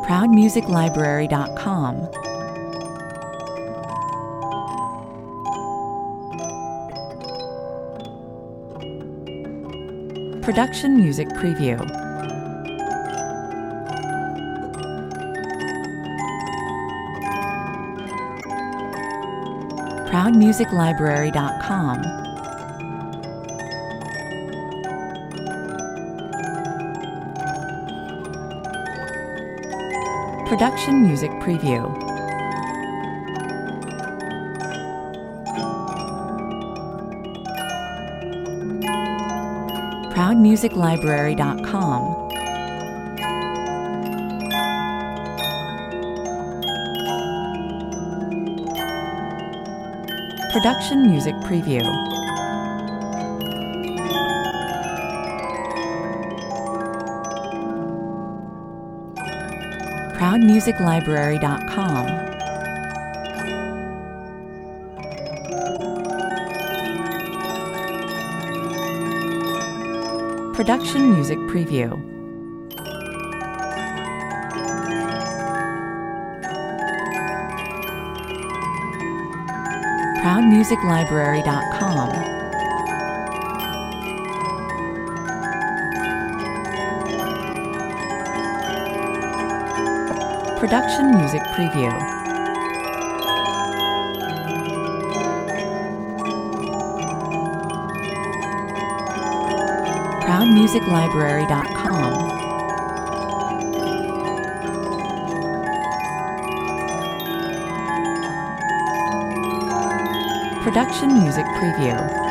ProudMusicLibrary.com. Production Music Preview. ProudMusicLibrary.com. Production Music Preview. ProudMusicLibrary.com. Production Music Preview. ProudMusicLibrary.com. Production Music Preview. ProudMusicLibrary.com. Production Music Preview. ProudMusicLibrary.com. Production Music Preview.